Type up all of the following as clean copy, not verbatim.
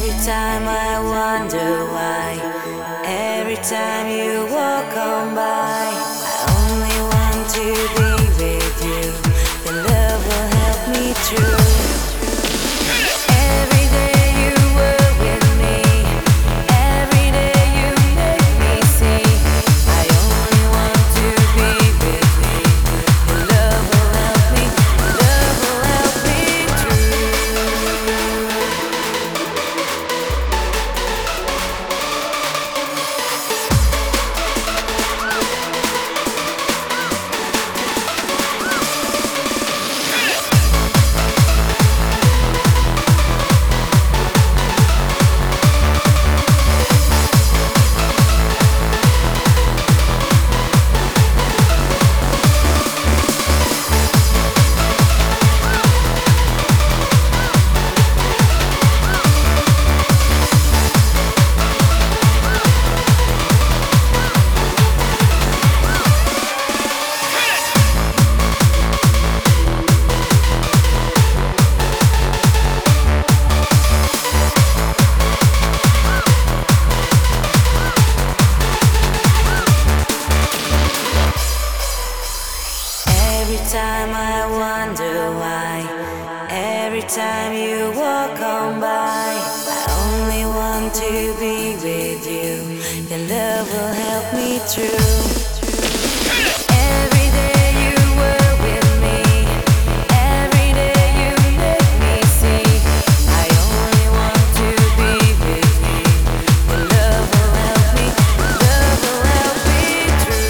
time I wonder why. Every time you walk on by, I only want to be with you. Your love will help me through. Every day you were with me. Every day you make me see. I only want to be with you. Your love will help me. Your love will help me through. Every time I wonder why. Every time you walk on by, I only want to be with you. Your love will help me through. Every day you were with me. Every day you make me see. I only want to be with you. Your love will help me. Your love will help me through.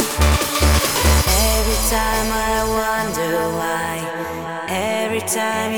Every time I wonder why. Every time